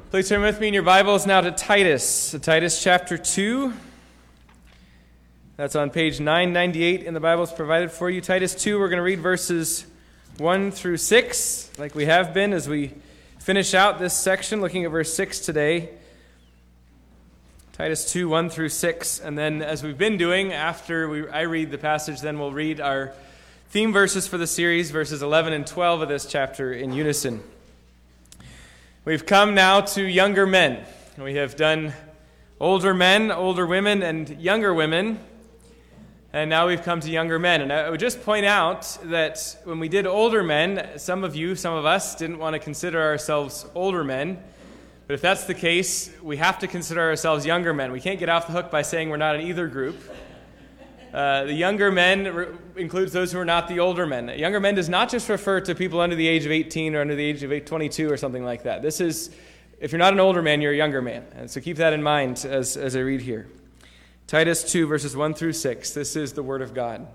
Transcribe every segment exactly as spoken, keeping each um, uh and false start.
Please turn with me in your Bibles now to Titus, to Titus chapter two. That's on page nine ninety-eight in the Bibles provided for you. Titus two, we're going to read verses one through six, like we have been as we finish out this section, looking at verse six today. Titus two, one through six, and then as we've been doing, after we, I read the passage, then we'll read our theme verses for the series, verses eleven and twelve of this chapter in unison. We've come now to younger men. We have done older men, older women, and younger women. And now we've come to younger men. And I would just point out that when we did older men, some of you, some of us, didn't want to consider ourselves older men. But if that's the case, we have to consider ourselves younger men. We can't get off the hook by saying we're not in either group. Uh, the younger men re- includes those who are not the older men. Younger men does not just refer to people under the age of eighteen or under the age of twenty-two or something like that. This is, if you're not an older man, you're a younger man. And so keep that in mind as, as I read here. Titus two, verses one through six. This is the word of God.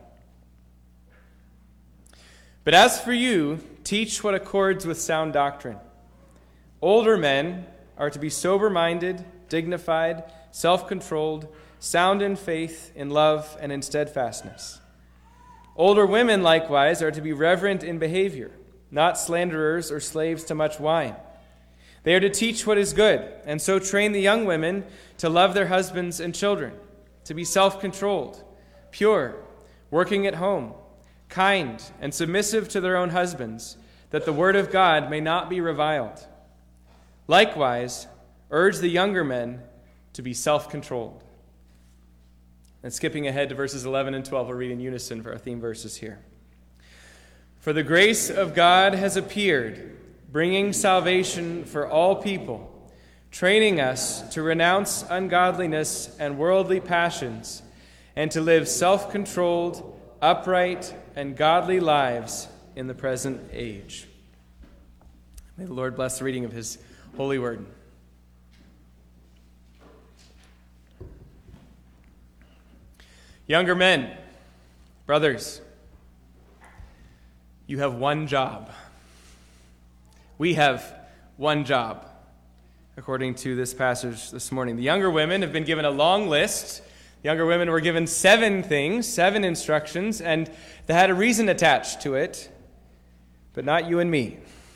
But as for you, teach what accords with sound doctrine. Older men are to be sober-minded, dignified, self-controlled, sound in faith, in love, and in steadfastness. Older women, likewise, are to be reverent in behavior, not slanderers or slaves to much wine. They are to teach what is good, and so train the young women to love their husbands and children, to be self-controlled, pure, working at home, kind, and submissive to their own husbands, that the word of God may not be reviled. Likewise, urge the younger men to be self-controlled. And skipping ahead to verses eleven and twelve, we'll read in unison for our theme verses here. For the grace of God has appeared, bringing salvation for all people, training us to renounce ungodliness and worldly passions, and to live self-controlled, upright, and godly lives in the present age. May the Lord bless the reading of his holy word. Younger men, brothers, you have one job. We have one job, according to this passage this morning. The younger women have been given a long list. The younger women were given seven things, seven instructions, and they had a reason attached to it, but not you and me.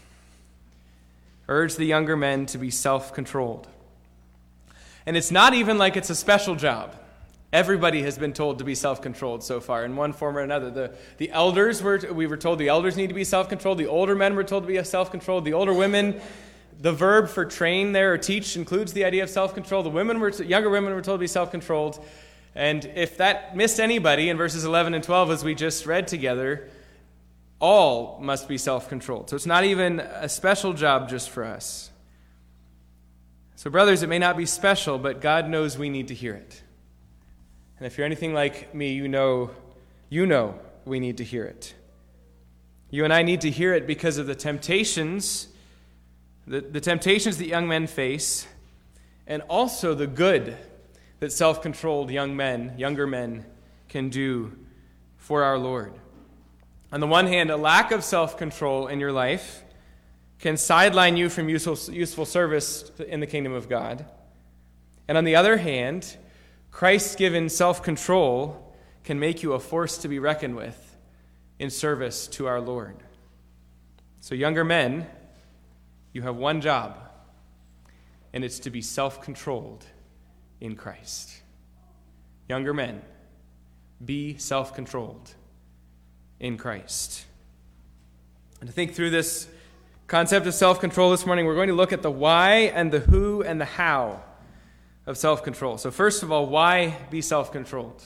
Urge the younger men to be self-controlled. And it's not even like it's a special job. Everybody has been told to be self-controlled so far in one form or another. The, the elders, were we were told the elders need to be self-controlled. The older men were told to be self-controlled. The older women, the verb for train there or teach includes the idea of self-control. The women were, younger women were told to be self-controlled. And if that missed anybody in verses eleven and twelve, as we just read together, all must be self-controlled. So it's not even a special job just for us. So brothers, it may not be special, but God knows we need to hear it. And if you're anything like me, you know, you know we need to hear it. You and I need to hear it because of the temptations, the, the temptations that young men face, and also the good that self-controlled young men, younger men, can do for our Lord. On the one hand, a lack of self-control in your life can sideline you from useful, useful service in the kingdom of God. And on the other hand, Christ-given self-control can make you a force to be reckoned with in service to our Lord. So younger men, you have one job, and it's to be self-controlled in Christ. Younger men, be self-controlled in Christ. And to think through this concept of self-control this morning, we're going to look at the why and the who and the how of self-control. So first of all, why be self-controlled?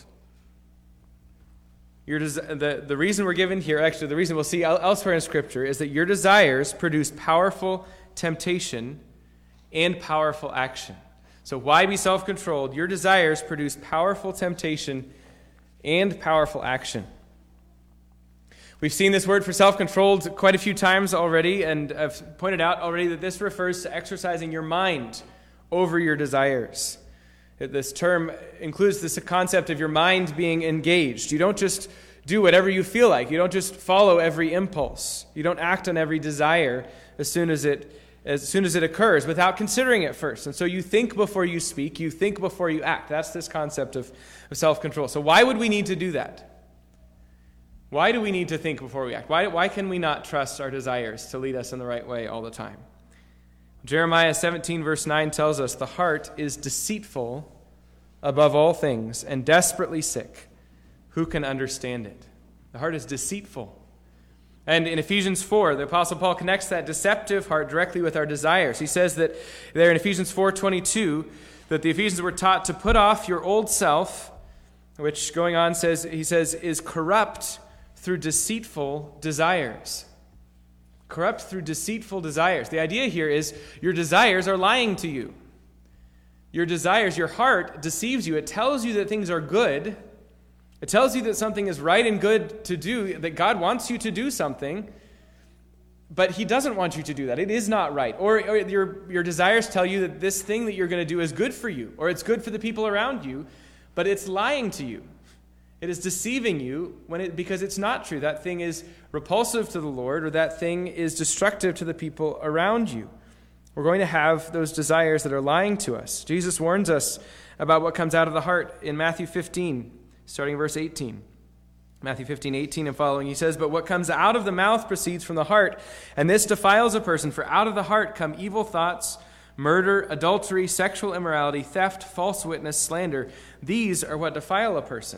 Your des- the, the reason we're given here, actually the reason we'll see el- elsewhere in Scripture, is that your desires produce powerful temptation and powerful action. So why be self-controlled? Your desires produce powerful temptation and powerful action. We've seen this word for self-controlled quite a few times already, and I've pointed out already that this refers to exercising your mind over your desires. This term includes this concept of your mind being engaged. You don't just do whatever you feel like. You don't just follow every impulse. You don't act on every desire as soon as it as soon as it occurs without considering it first. And so you think before you speak, you think before you act. That's this concept of, of self-control. So why would we need to do that? Why do we need to think before we act? Why, why can we not trust our desires to lead us in the right way all the time? Jeremiah seventeen verse nine tells us, the heart is deceitful above all things and desperately sick. Who can understand it? The heart is deceitful. And in Ephesians four, the Apostle Paul connects that deceptive heart directly with our desires. He says that there in Ephesians four twenty-two, that the Ephesians were taught to put off your old self, which going on says, he says, is corrupt through deceitful desires. Corrupt through deceitful desires. The idea here is your desires are lying to you. Your desires, your heart deceives you. It tells you that things are good. It tells you that something is right and good to do, that God wants you to do something, but he doesn't want you to do that. It is not right. Or, or your, your desires tell you that this thing that you're going to do is good for you, or it's good for the people around you, but it's lying to you. It is deceiving you when it, because it's not true. That thing is repulsive to the Lord, or that thing is destructive to the people around you. We're going to have those desires that are lying to us. Jesus warns us about what comes out of the heart in Matthew fifteen. Starting verse eighteen. Matthew fifteen, eighteen and following, he says, but what comes out of the mouth proceeds from the heart, and this defiles a person, for out of the heart come evil thoughts, murder, adultery, sexual immorality, theft, false witness, slander. These are what defile a person.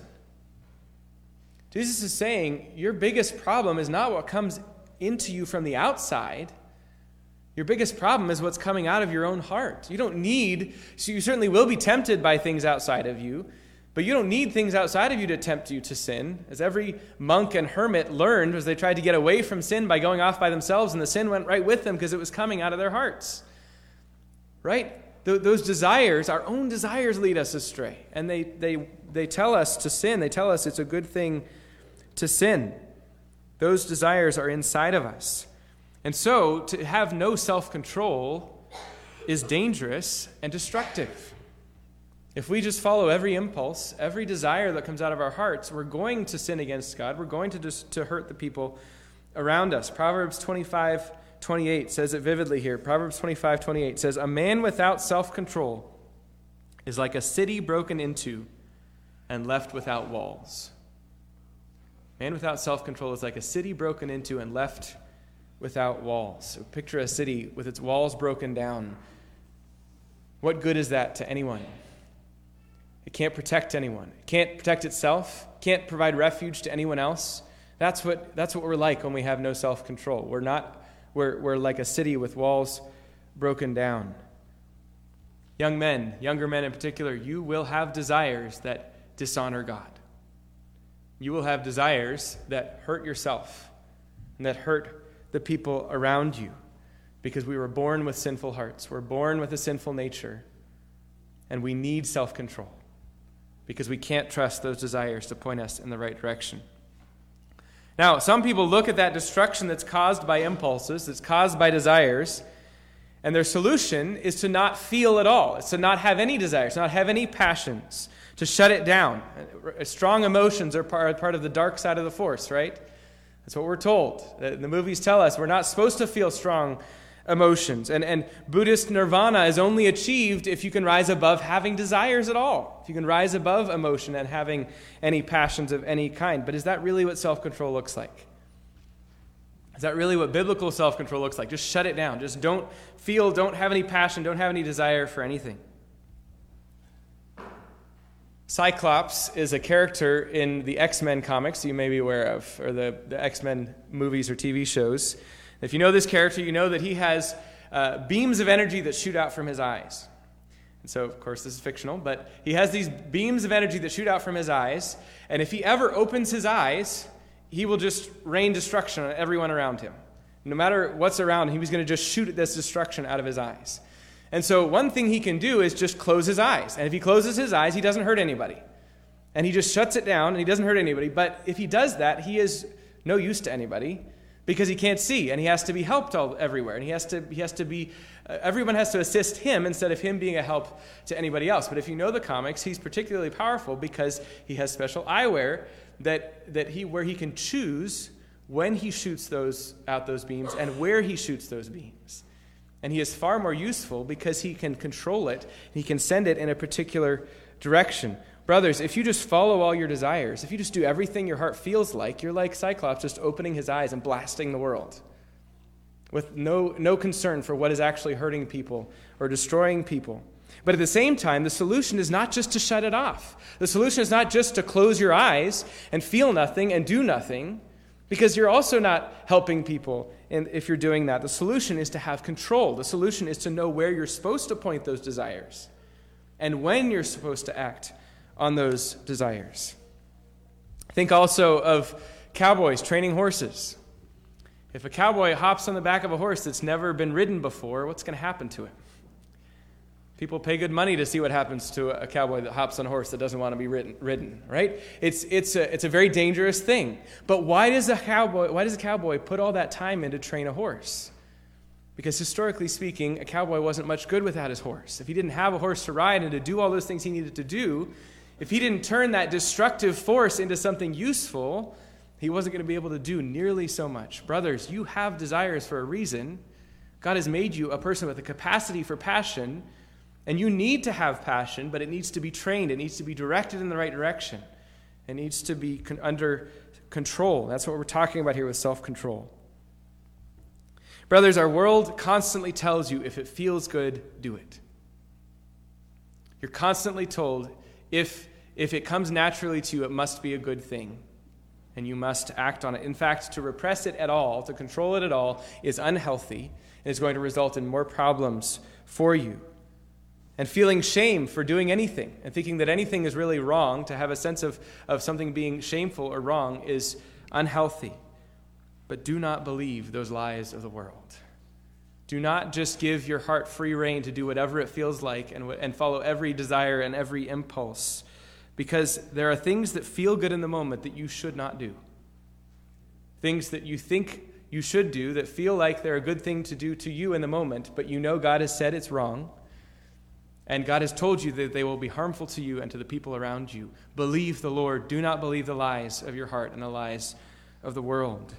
Jesus is saying, your biggest problem is not what comes into you from the outside. Your biggest problem is what's coming out of your own heart. You don't need, so you certainly will be tempted by things outside of you, but you don't need things outside of you to tempt you to sin. As every monk and hermit learned as they tried to get away from sin by going off by themselves, and the sin went right with them because it was coming out of their hearts. Right? Th- those desires, our own desires, lead us astray. And they, they, they tell us to sin. They tell us it's a good thing to sin. Those desires are inside of us. And so to have no self-control is dangerous and destructive. If we just follow every impulse, every desire that comes out of our hearts, we're going to sin against God. We're going to just to hurt the people around us. Proverbs twenty-five twenty-eight says it vividly here. Proverbs twenty-five twenty-eight says, a man without self-control is like a city broken into and left without walls. A man without self-control is like a city broken into and left without walls. So picture a city with its walls broken down. What good is that to anyone? It can't protect anyone. It can't protect itself. Can't provide refuge to anyone else. That's what that's what we're like when we have no self-control. We're not we're we're like a city with walls broken down. Young men, younger men in particular, you will have desires that dishonor God. You will have desires that hurt yourself and that hurt the people around you, because we were born with sinful hearts. We're born with a sinful nature, and we need self-control, because we can't trust those desires to point us in the right direction. Now, some people look at that destruction that's caused by impulses, that's caused by desires, and their solution is to not feel at all. It's to not have any desires, not have any passions, to shut it down. Strong emotions are part, part of the dark side of the force, right? That's what we're told. The movies tell us we're not supposed to feel strong emotions. And, and Buddhist nirvana is only achieved if you can rise above having desires at all. If you can rise above emotion and having any passions of any kind. But is that really what self-control looks like? Is that really what biblical self-control looks like? Just shut it down. Just don't feel, don't have any passion, don't have any desire for anything. Cyclops is a character in the X-Men comics you may be aware of, or the, the X-Men movies or T V shows. If you know this character, you know that he has uh, beams of energy that shoot out from his eyes. And so, of course, this is fictional, but he has these beams of energy that shoot out from his eyes, and if he ever opens his eyes, he will just rain destruction on everyone around him. No matter what's around him, he's going to just shoot this destruction out of his eyes. And so one thing he can do is just close his eyes. And if he closes his eyes, he doesn't hurt anybody. And he just shuts it down, and he doesn't hurt anybody. But if he does that, he is no use to anybody, because he can't see, and he has to be helped all everywhere. And he has to he has to be, uh, everyone has to assist him instead of him being a help to anybody else. But if you know the comics, he's particularly powerful because he has special eyewear that that he where he can choose when he shoots those out those beams and where he shoots those beams. And he is far more useful because he can control it. He can send it in a particular direction. Brothers, if you just follow all your desires, if you just do everything your heart feels like, you're like Cyclops just opening his eyes and blasting the world with no, no concern for what is actually hurting people or destroying people. But at the same time, the solution is not just to shut it off. The solution is not just to close your eyes and feel nothing and do nothing, because you're also not helping people if you're doing that. The solution is to have control. The solution is to know where you're supposed to point those desires and when you're supposed to act on those desires. Think also of cowboys training horses. If a cowboy hops on the back of a horse that's never been ridden before, what's going to happen to him? People pay good money to see what happens to a cowboy that hops on a horse that doesn't want to be ridden, ridden right? It's it's a it's a very dangerous thing. But why does a cowboy why does a cowboy put all that time in to train a horse? Because historically speaking, a cowboy wasn't much good without his horse. If he didn't have a horse to ride and to do all those things he needed to do, if he didn't turn that destructive force into something useful, he wasn't going to be able to do nearly so much. Brothers, you have desires for a reason. God has made you a person with a capacity for passion. And you need to have passion, but it needs to be trained. It needs to be directed in the right direction. It needs to be con- under control. That's what we're talking about here with self-control. Brothers, our world constantly tells you if it feels good, do it. You're constantly told if, if it comes naturally to you, it must be a good thing. And you must act on it. In fact, to repress it at all, to control it at all, is unhealthy and is going to result in more problems for you. And feeling shame for doing anything and thinking that anything is really wrong, to have a sense of, of something being shameful or wrong, is unhealthy. But do not believe those lies of the world. Do not just give your heart free rein to do whatever it feels like and, and follow every desire and every impulse, because there are things that feel good in the moment that you should not do. Things that you think you should do that feel like they're a good thing to do to you in the moment, but you know God has said it's wrong. And God has told you that they will be harmful to you and to the people around you. Believe the Lord. Do not believe the lies of your heart and the lies of the world.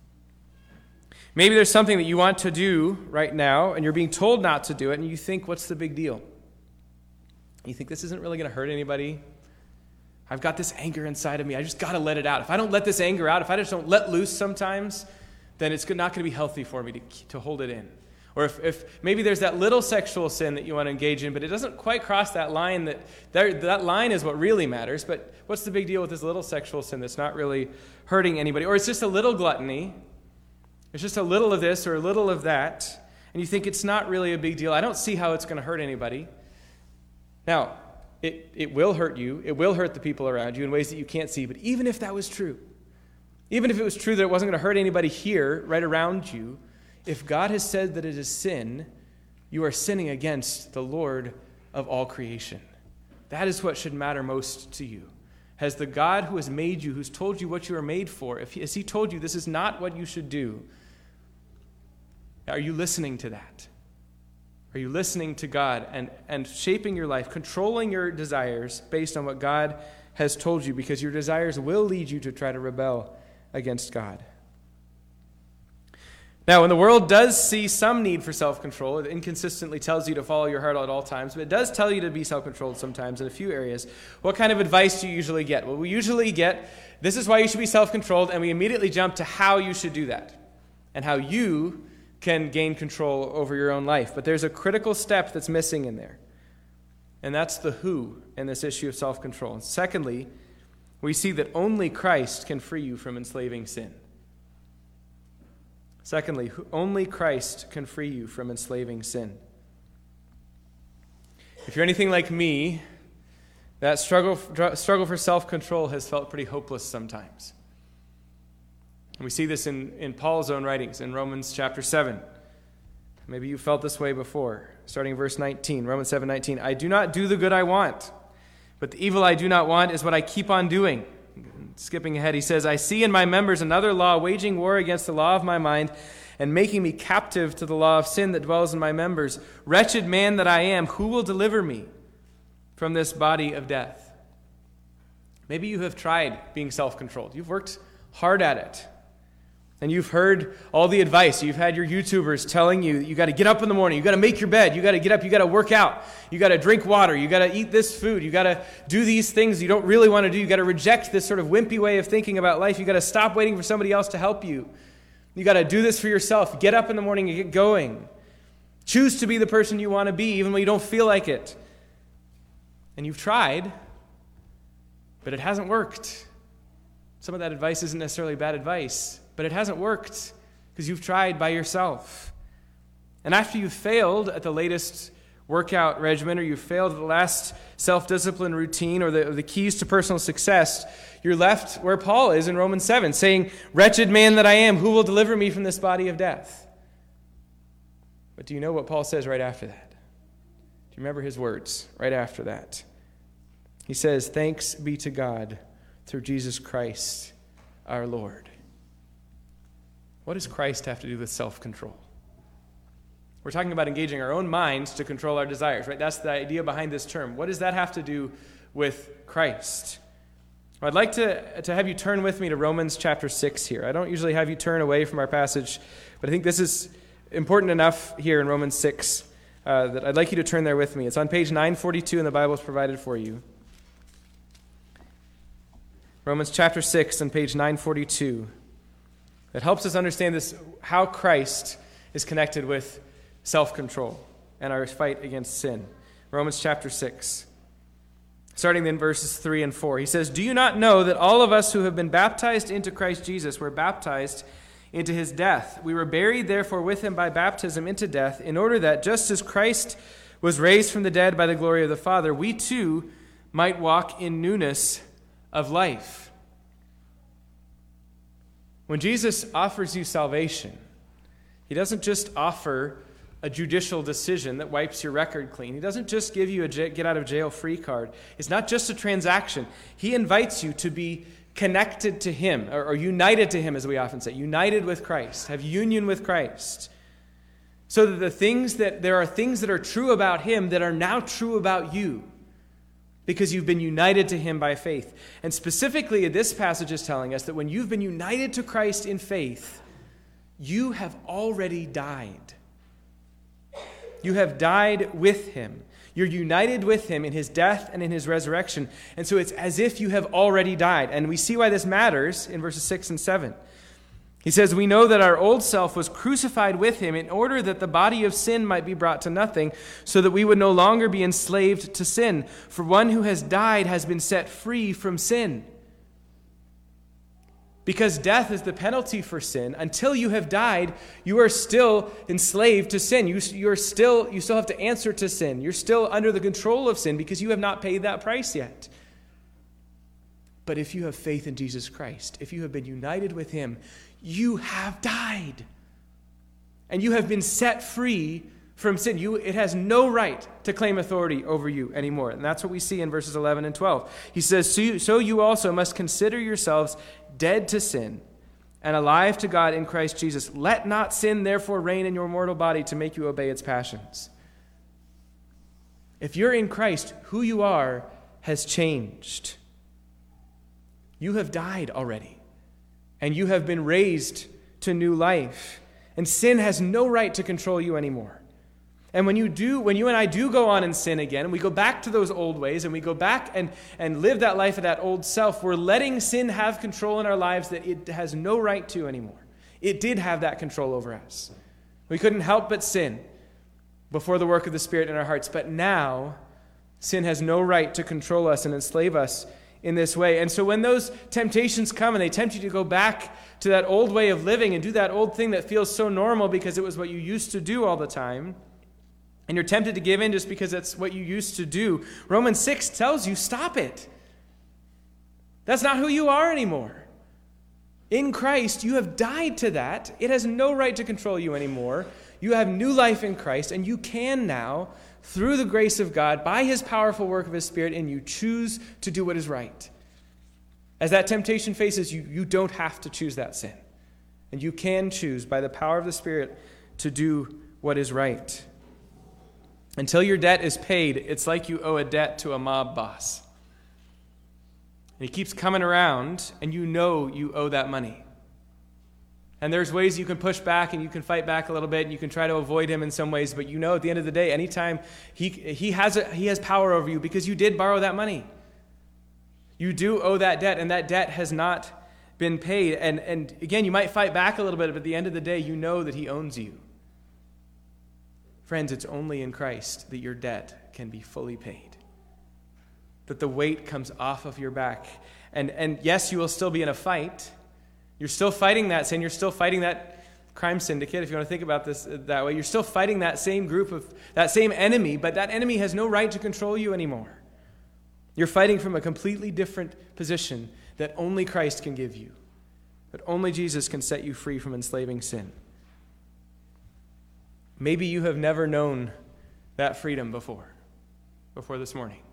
Maybe there's something that you want to do right now, and you're being told not to do it, and you think, what's the big deal? You think, this isn't really going to hurt anybody. I've got this anger inside of me. I just got to let it out. If I don't let this anger out, if I just don't let loose sometimes, then it's not going to be healthy for me to, to hold it in. Or if, if maybe there's that little sexual sin that you want to engage in, but it doesn't quite cross that line, that there, that line is what really matters. But what's the big deal with this little sexual sin that's not really hurting anybody? Or it's just a little gluttony. It's just a little of this or a little of that. And you think it's not really a big deal. I don't see how it's going to hurt anybody. Now, it, it will hurt you. It will hurt the people around you in ways that you can't see. But even if that was true, even if it was true that it wasn't going to hurt anybody here, right around you, if God has said that it is sin, you are sinning against the Lord of all creation. That is what should matter most to you. Has the God who has made you, who's told you what you are made for, if he, has he told you this is not what you should do, are you listening to that? Are you listening to God and, and shaping your life, controlling your desires based on what God has told you? Because your desires will lead you to try to rebel against God. Now, when the world does see some need for self-control, it inconsistently tells you to follow your heart at all times, but it does tell you to be self-controlled sometimes in a few areas. What kind of advice do you usually get? Well, we usually get, this is why you should be self-controlled, and we immediately jump to how you should do that and how you can gain control over your own life. But there's a critical step that's missing in there, and that's the who in this issue of self-control. And secondly, we see that only Christ can free you from enslaving sin. Secondly, only Christ can free you from enslaving sin. If you're anything like me, that struggle, struggle for self-control has felt pretty hopeless sometimes. And we see this in, in Paul's own writings in Romans chapter seven. Maybe you felt this way before. Starting in verse nineteen, Romans seven nineteen. I do not do the good I want, but the evil I do not want is what I keep on doing. Skipping ahead, he says, I see in my members another law, waging war against the law of my mind and making me captive to the law of sin that dwells in my members. Wretched man that I am, who will deliver me from this body of death? Maybe you have tried being self-controlled. You've worked hard at it. And you've heard all the advice. You've had your YouTubers telling you that you got to get up in the morning. You got to make your bed. You got to get up. You got to work out. You got to drink water. You got to eat this food. You got to do these things you don't really want to do. You got to reject this sort of wimpy way of thinking about life. You got to stop waiting for somebody else to help you. You got to do this for yourself. Get up in the morning and get going. Choose to be the person you want to be, even when you don't feel like it. And you've tried, but it hasn't worked. Some of that advice isn't necessarily bad advice, but it hasn't worked because you've tried by yourself. And after you've failed at the latest workout regimen, or you've failed at the last self-discipline routine, or the, or the keys to personal success, you're left where Paul is in Romans seven, saying, "Wretched man that I am, who will deliver me from this body of death?" But do you know what Paul says right after that? Do you remember his words right after that? He says, "Thanks be to God through Jesus Christ our Lord." What does Christ have to do with self-control? We're talking about engaging our own minds to control our desires, right? That's the idea behind this term. What does that have to do with Christ? Well, I'd like to, to have you turn with me to Romans chapter six here. I don't usually have you turn away from our passage, but I think this is important enough here in Romans six uh, that I'd like you to turn there with me. It's on page nine forty-two in the Bibles provided for you. Romans chapter six on page nine forty-two. It helps us understand this, how Christ is connected with self-control and our fight against sin. Romans chapter six, starting in verses three and four. He says, "Do you not know that all of us who have been baptized into Christ Jesus were baptized into his death? We were buried, therefore, with him by baptism into death, in order that, just as Christ was raised from the dead by the glory of the Father, we too might walk in newness of life." When Jesus offers you salvation, he doesn't just offer a judicial decision that wipes your record clean. He doesn't just give you a get-out-of-jail-free card. It's not just a transaction. He invites you to be connected to him, or, or united to him, as we often say, united with Christ, have union with Christ, so that the things that there are things that are true about him that are now true about you, because you've been united to him by faith. And specifically, this passage is telling us that when you've been united to Christ in faith, you have already died. You have died with him. You're united with him in his death and in his resurrection. And so it's as if you have already died. And we see why this matters in verses six and seven. He says, "We know that our old self was crucified with him in order that the body of sin might be brought to nothing, so that we would no longer be enslaved to sin. For one who has died has been set free from sin." Because death is the penalty for sin, until you have died, you are still enslaved to sin. You, you're still, you still have to answer to sin. You're still under the control of sin because you have not paid that price yet. But if you have faith in Jesus Christ, if you have been united with him, you have died. And you have been set free from sin. You, it has no right to claim authority over you anymore. And that's what we see in verses eleven and twelve. He says, so you, so you also must consider yourselves dead to sin and alive to God in Christ Jesus. Let not sin therefore reign in your mortal body to make you obey its passions. If you're in Christ, who you are has changed. You have died already, and you have been raised to new life. And sin has no right to control you anymore. And when you do, when you and I do go on and sin again, and we go back to those old ways, and we go back and, and live that life of that old self, we're letting sin have control in our lives that it has no right to anymore. It did have that control over us. We couldn't help but sin before the work of the Spirit in our hearts. But now, sin has no right to control us and enslave us in this way. And so when those temptations come and they tempt you to go back to that old way of living and do that old thing that feels so normal because it was what you used to do all the time, and you're tempted to give in just because that's what you used to do, Romans six tells you, stop it. That's not who you are anymore. In Christ, you have died to that. It has no right to control you anymore. You have new life in Christ, and you can now, through the grace of God, by his powerful work of his Spirit, and you choose to do what is right. As that temptation faces you, you don't have to choose that sin. And you can choose, by the power of the Spirit, to do what is right. Until your debt is paid, it's like you owe a debt to a mob boss. And he keeps coming around, and you know you owe that money. And there's ways you can push back and you can fight back a little bit and you can try to avoid him in some ways, but you know at the end of the day, anytime he he has a, he has power over you because you did borrow that money. You do owe that debt, and that debt has not been paid. And, and again, you might fight back a little bit, but at the end of the day, you know that he owns you. Friends, it's only in Christ that your debt can be fully paid. That the weight comes off of your back. And, and yes, you will still be in a fight. You're still fighting that sin. You're still fighting that crime syndicate, if you want to think about this that way. You're still fighting that same group of, that same enemy, but that enemy has no right to control you anymore. You're fighting from a completely different position that only Christ can give you. That only Jesus can set you free from enslaving sin. Maybe you have never known that freedom before, before this morning.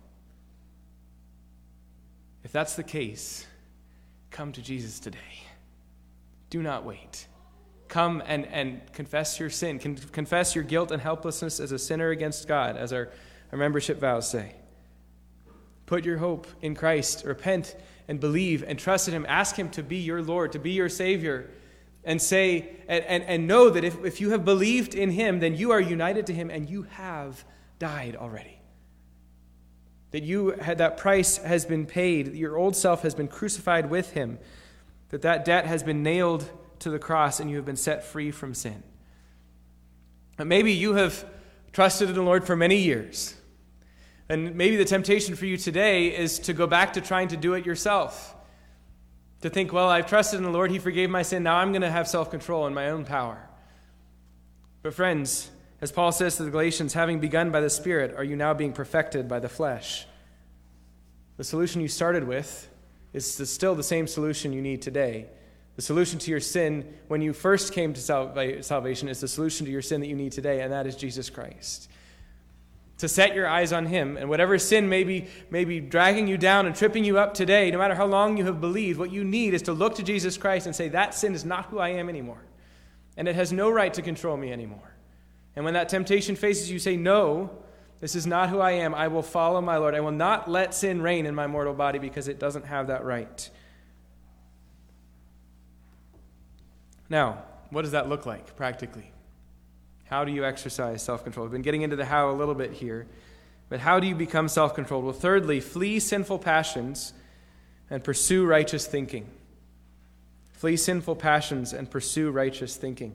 If that's the case, come to Jesus today. Do not wait. Come and, and confess your sin. Con- confess your guilt and helplessness as a sinner against God, as our, our membership vows say. Put your hope in Christ. Repent and believe and trust in him. Ask him to be your Lord, to be your Savior. And say, and, and, and know that if, if you have believed in him, then you are united to him and you have died already. That you had, that price has been paid. That your old self has been crucified with him. That that debt has been nailed to the cross and you have been set free from sin. And maybe you have trusted in the Lord for many years. And maybe the temptation for you today is to go back to trying to do it yourself. To think, well, I've trusted in the Lord, he forgave my sin, now I'm going to have self-control in my own power. But friends, as Paul says to the Galatians, having begun by the Spirit, are you now being perfected by the flesh? The solution you started with is still the same solution you need today. The solution to your sin when you first came to salva- salvation is the solution to your sin that you need today, and that is Jesus Christ. To set your eyes on him, and whatever sin may be, may be dragging you down and tripping you up today, no matter how long you have believed, what you need is to look to Jesus Christ and say, that sin is not who I am anymore, and it has no right to control me anymore. And when that temptation faces you, say, no, this is not who I am. I will follow my Lord. I will not let sin reign in my mortal body because it doesn't have that right. Now, what does that look like practically? How do you exercise self-control? We've been getting into the how a little bit here. But how do you become self-controlled? Well, thirdly, flee sinful passions and pursue righteous thinking. Flee sinful passions and pursue righteous thinking.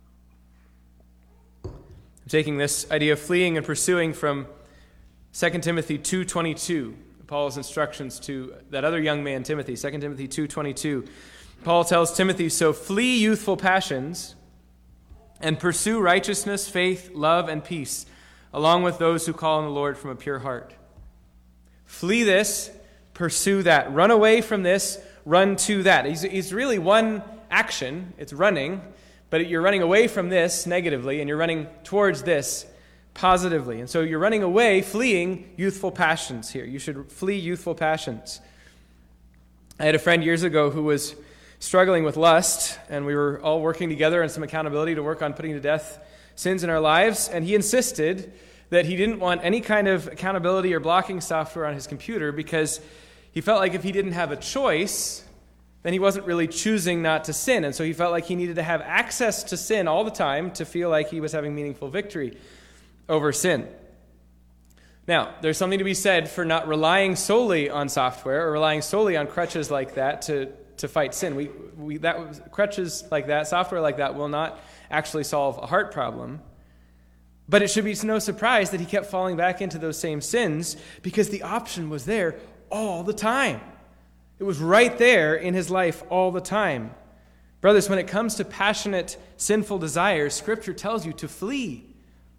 I'm taking this idea of fleeing and pursuing from Second Timothy two twenty-two, Paul's instructions to that other young man, Timothy. Second Timothy two twenty-two. Paul tells Timothy, so flee youthful passions and pursue righteousness, faith, love, and peace, along with those who call on the Lord from a pure heart. Flee this, pursue that. Run away from this, run to that. It's, it's really one action. It's running, but you're running away from this negatively, and you're running towards this positively. And so you're running away, fleeing youthful passions here. You should flee youthful passions. I had a friend years ago who was struggling with lust, and we were all working together on some accountability to work on putting to death sins in our lives, and he insisted that he didn't want any kind of accountability or blocking software on his computer because he felt like if he didn't have a choice, then he wasn't really choosing not to sin, and so he felt like he needed to have access to sin all the time to feel like he was having meaningful victory over sin. Now, there's something to be said for not relying solely on software or relying solely on crutches like that to to fight sin. We, we that crutches like that, software like that, will not actually solve a heart problem. But it should be no surprise that he kept falling back into those same sins because the option was there all the time. It was right there in his life all the time. Brothers, when it comes to passionate, sinful desires, Scripture tells you to flee,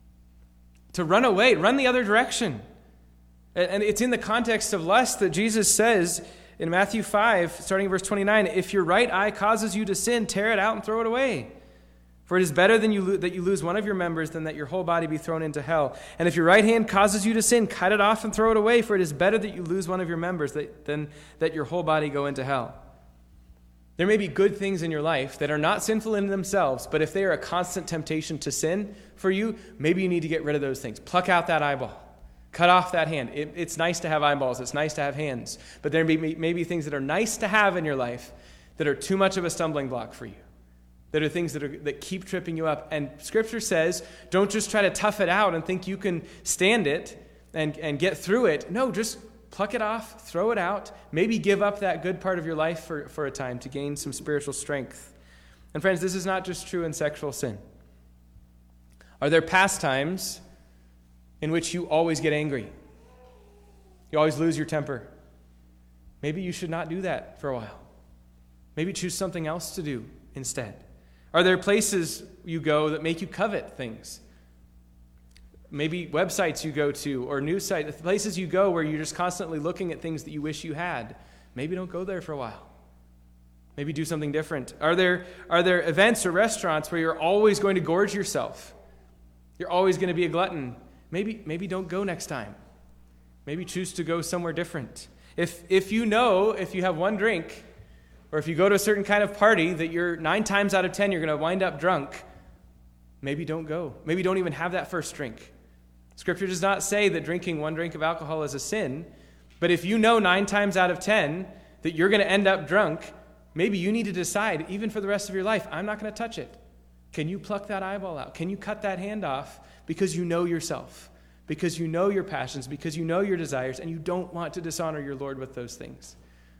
to run away, run the other direction. And it's in the context of lust that Jesus says in Matthew five, starting in verse twenty-nine, if your right eye causes you to sin, tear it out and throw it away. For it is better than you lo- that you lose one of your members than that your whole body be thrown into hell. And if your right hand causes you to sin, cut it off and throw it away. For it is better that you lose one of your members that, than that your whole body go into hell. There may be good things in your life that are not sinful in themselves, but if they are a constant temptation to sin for you, maybe you need to get rid of those things. Pluck out that eyeball. Cut off that hand. It, it's nice to have eyeballs. It's nice to have hands. But there may be, may be things that are nice to have in your life that are too much of a stumbling block for you. that are things that, are, that keep tripping you up. And Scripture says, don't just try to tough it out and think you can stand it and, and get through it. No, just pluck it off, throw it out, maybe give up that good part of your life for, for a time to gain some spiritual strength. And friends, this is not just true in sexual sin. Are there pastimes in which you always get angry? You always lose your temper? Maybe you should not do that for a while. Maybe choose something else to do instead. Are there places you go that make you covet things? Maybe websites you go to or news sites, places you go where you're just constantly looking at things that you wish you had. Maybe don't go there for a while. Maybe do something different. Are there, are there events or restaurants where you're always going to gorge yourself? You're always going to be a glutton. Maybe, maybe don't go next time. Maybe choose to go somewhere different. If, if you know, if you have one drink, or if you go to a certain kind of party that you're nine times out of ten, you're going to wind up drunk, maybe don't go. Maybe don't even have that first drink. Scripture does not say that drinking one drink of alcohol is a sin, but if you know nine times out of ten that you're going to end up drunk, maybe you need to decide, even for the rest of your life, I'm not going to touch it. Can you pluck that eyeball out? Can you cut that hand off because you know yourself, because you know your passions, because you know your desires, and you don't want to dishonor your Lord with those things?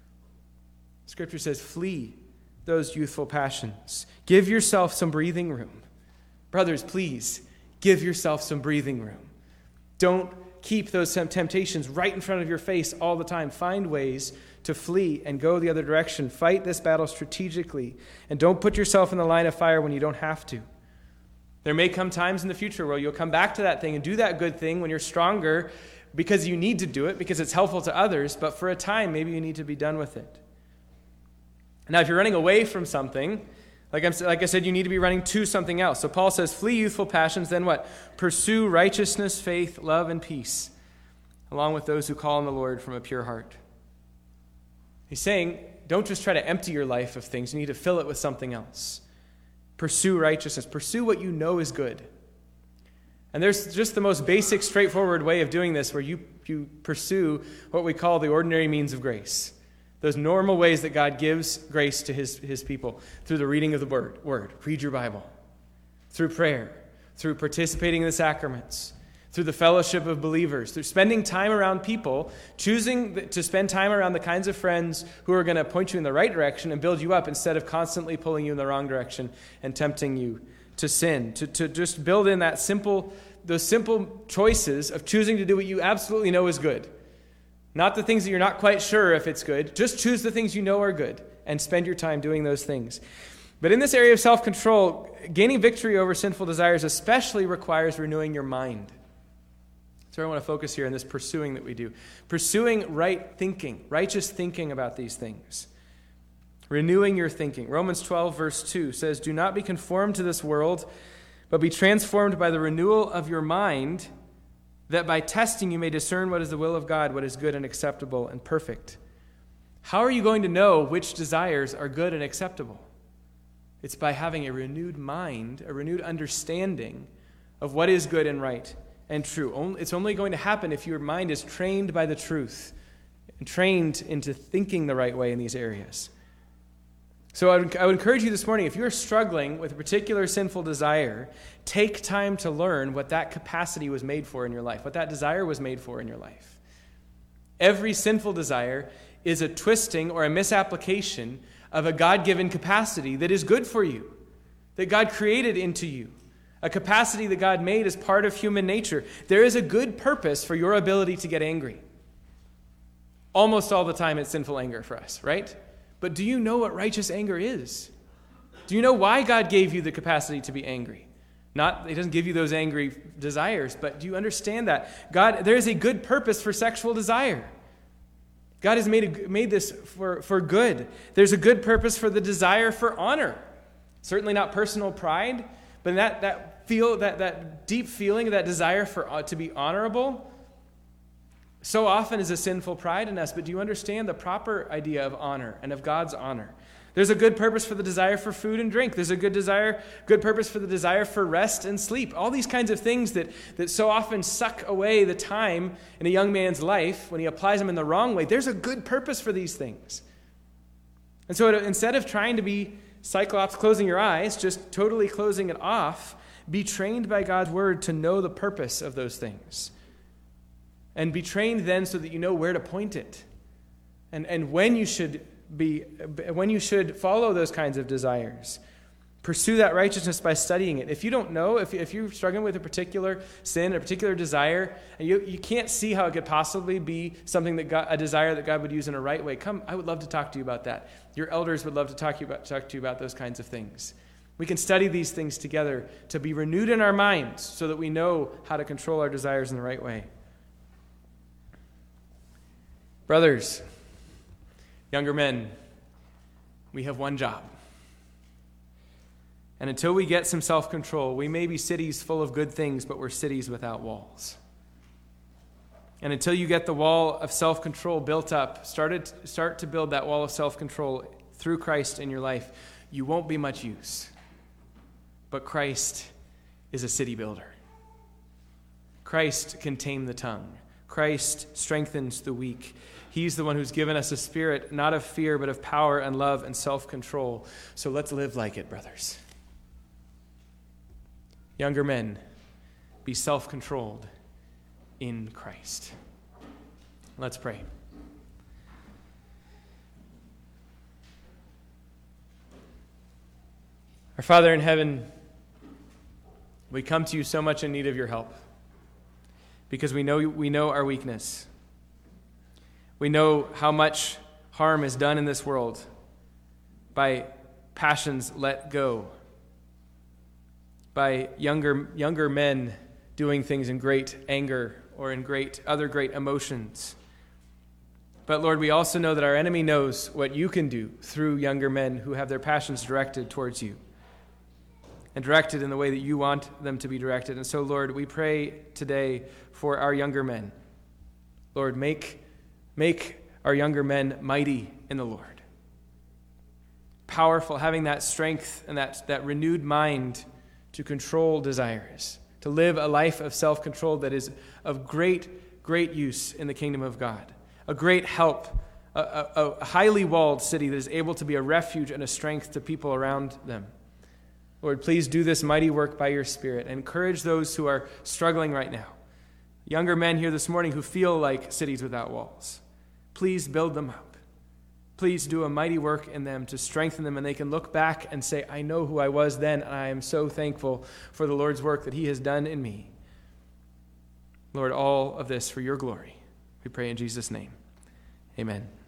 Scripture says, flee those youthful passions. Give yourself some breathing room. Brothers, please, give yourself some breathing room. Don't keep those temptations right in front of your face all the time. Find ways to flee and go the other direction. Fight this battle strategically, and don't put yourself in the line of fire when you don't have to. There may come times in the future where you'll come back to that thing and do that good thing when you're stronger because you need to do it, because it's helpful to others, but for a time, maybe you need to be done with it. Now, if you're running away from something, Like, I'm, like I said, you need to be running to something else. So Paul says, flee youthful passions, then what? Pursue righteousness, faith, love, and peace, along with those who call on the Lord from a pure heart. He's saying, don't just try to empty your life of things. You need to fill it with something else. Pursue righteousness. Pursue what you know is good. And there's just the most basic, straightforward way of doing this, where you, you pursue what we call the ordinary means of grace. Those normal ways that God gives grace to his, his people through the reading of the word, word. Read your Bible. Through prayer. Through participating in the sacraments. Through the fellowship of believers. Through spending time around people. Choosing to spend time around the kinds of friends who are going to point you in the right direction and build you up instead of constantly pulling you in the wrong direction and tempting you to sin. To, to just build in that simple, those simple choices of choosing to do what you absolutely know is good. Not the things that you're not quite sure if it's good. Just choose the things you know are good and spend your time doing those things. But in this area of self-control, gaining victory over sinful desires especially requires renewing your mind. So I want to focus here on this pursuing that we do. Pursuing right thinking, righteous thinking about these things. Renewing your thinking. Romans twelve verse two says, do not be conformed to this world, but be transformed by the renewal of your mind, that by testing you may discern what is the will of God, what is good and acceptable and perfect. How are you going to know which desires are good and acceptable? It's by having a renewed mind, a renewed understanding of what is good and right and true. It's only going to happen if your mind is trained by the truth and trained into thinking the right way in these areas. So I would, I would encourage you this morning, if you're struggling with a particular sinful desire, take time to learn what that capacity was made for in your life, what that desire was made for in your life. Every sinful desire is a twisting or a misapplication of a God-given capacity that is good for you, that God created into you, a capacity that God made as part of human nature. There is a good purpose for your ability to get angry. Almost all the time it's sinful anger for us, right? But do you know what righteous anger is? Do you know why God gave you the capacity to be angry? Not, He doesn't give you those angry desires, but do you understand that? God, there is a good purpose for sexual desire. God has made, a, made this for, for good. There's a good purpose for the desire for honor. Certainly not personal pride, but that, that, feel, that, that deep feeling, that desire for uh, to be honorable, so often is a sinful pride in us. But do you understand the proper idea of honor and of God's honor? There's a good purpose for the desire for food and drink. There's a good desire, good purpose for the desire for rest and sleep. All these kinds of things that, that so often suck away the time in a young man's life when he applies them in the wrong way. There's a good purpose for these things. And so it, instead of trying to be Cyclops closing your eyes, just totally closing it off. Be trained by God's word to know the purpose of those things. And be trained then so that you know where to point it. And, and when you should be, when you should follow those kinds of desires. Pursue that righteousness by studying it. If you don't know, if, if you're struggling with a particular sin, a particular desire, and you, you can't see how it could possibly be something that God, a desire that God would use in a right way, come, I would love to talk to you about that. Your elders would love to talk to you about, talk to you about those kinds of things. We can study these things together to be renewed in our minds so that we know how to control our desires in the right way. Brothers, younger men, we have one job. And until we get some self-control, we may be cities full of good things, but we're cities without walls. And until you get the wall of self-control built up, started, start to build that wall of self-control through Christ in your life, you won't be much use. But Christ is a city builder. Christ can tame the tongue. Christ strengthens the weak. He's the one who's given us a spirit, not of fear, but of power and love and self-control. So let's live like it, brothers. Younger men, be self-controlled in Christ. Let's pray. Our Father in heaven, we come to you so much in need of your help because we know we know our weakness. We know how much harm is done in this world by passions let go, by younger younger men doing things in great anger or in great other great emotions. But Lord, we also know that our enemy knows what you can do through younger men who have their passions directed towards you and directed in the way that you want them to be directed. And so, Lord, we pray today for our younger men. Lord, make, make our younger men mighty in the Lord. Powerful, having that strength and that, that renewed mind to control desires, to live a life of self-control that is of great, great use in the kingdom of God, a great help, a, a, a highly walled city that is able to be a refuge and a strength to people around them. Lord, please do this mighty work by your Spirit. Encourage those who are struggling right now. Younger men here this morning who feel like cities without walls. Please build them up. Please do a mighty work in them to strengthen them, and they can look back and say, I know who I was then, and I am so thankful for the Lord's work that he has done in me. Lord, all of this for your glory. We pray in Jesus' name. Amen.